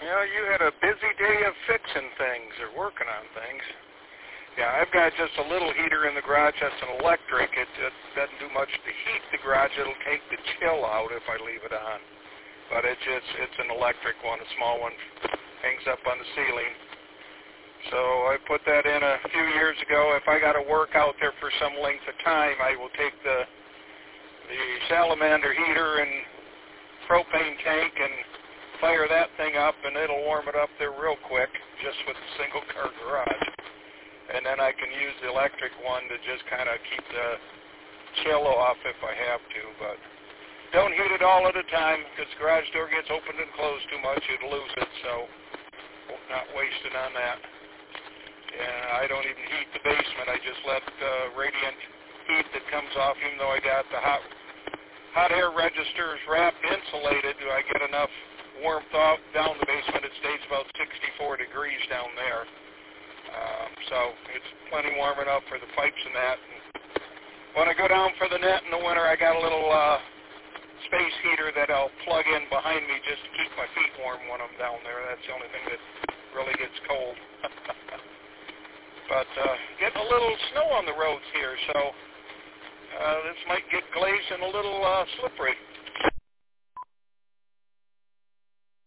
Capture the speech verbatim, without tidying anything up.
You know, you had a busy day of fixing things or working on things. Yeah, I've got just a little heater in the garage that's an electric. It, it doesn't do much to heat the garage. It'll take the chill out if I leave it on. But it's just, it's an electric one, a small one, hangs up on the ceiling. So I put that in a few years ago. If I got to work out there for some length of time, I will take the the salamander heater and propane tank and fire that thing up, and it'll warm it up there real quick, just with a single car garage. And then I can use the electric one to just kind of keep the chill off if I have to. But don't heat it all at a time, because the garage door gets opened and closed too much, you'd lose it. So not wasted on that. And I don't even heat the basement. I just let uh, radiant heat that comes off, even though I got the hot hot air registers wrapped insulated. Do I get enough warmth off down the basement? It stays about sixty-four degrees down there. Um, so it's plenty warm enough for the pipes and that. And when I go down for the net in the winter, I got a little uh, space heater that I'll plug in behind me just to keep my feet warm when I'm down there. That's the only thing that really gets cold. But uh, getting a little snow on the roads here, so uh, this might get glazed and a little uh, slippery.